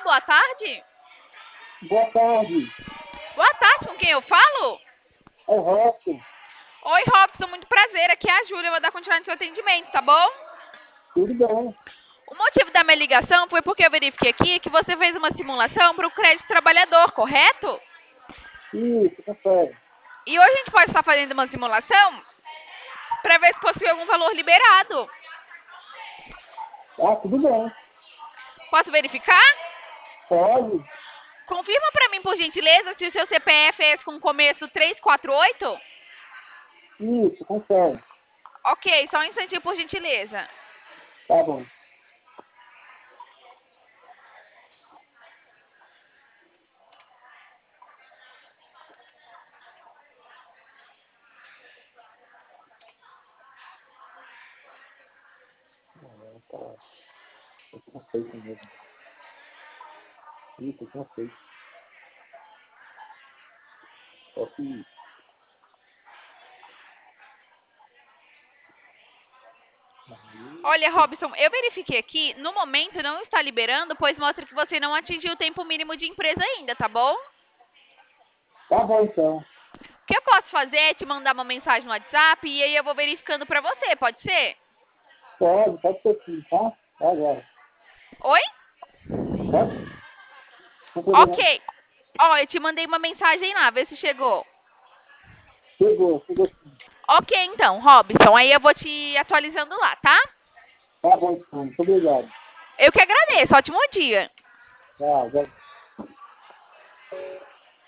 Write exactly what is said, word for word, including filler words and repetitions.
boa tarde. Boa tarde, Boa tarde, com quem eu falo? é Robson. Oi, Robson, muito prazer. Aqui é a Júlia, eu vou dar continuidade no seu atendimento, tá bom? Tudo bem? O motivo da minha ligação foi porque eu verifiquei aqui que você fez uma simulação para o crédito trabalhador, correto? Isso, confere. E hoje a gente pode estar fazendo uma simulação para ver se possui algum valor liberado. Ah, tudo bem. Posso verificar? Pode? Confirma para mim, por gentileza, se o seu C P F é esse com começo três quatro oito? Isso, confere. Ok, só um instantinho, por gentileza. Tá bom. Ah, tá. Eu não sei mesmo. Isso, eu não sei. Só que... Olha, Robson, eu verifiquei aqui, no momento não está liberando, pois mostra que você não atingiu o tempo mínimo de empresa ainda, tá bom? Tá bom, então. O que eu posso fazer é te mandar uma mensagem no WhatsApp e aí eu vou verificando pra você, pode ser? Pode, pode ser sim, tá? Tá agora. Oi? Pode? Não tem problema. Ok. Ó, eu te mandei uma mensagem lá, vê se chegou. Chegou, chegou sim. Ok, então, Robson, aí eu vou te atualizando lá, tá? Tá bom, então. Muito obrigado. Eu que agradeço, ótimo dia. Tá, já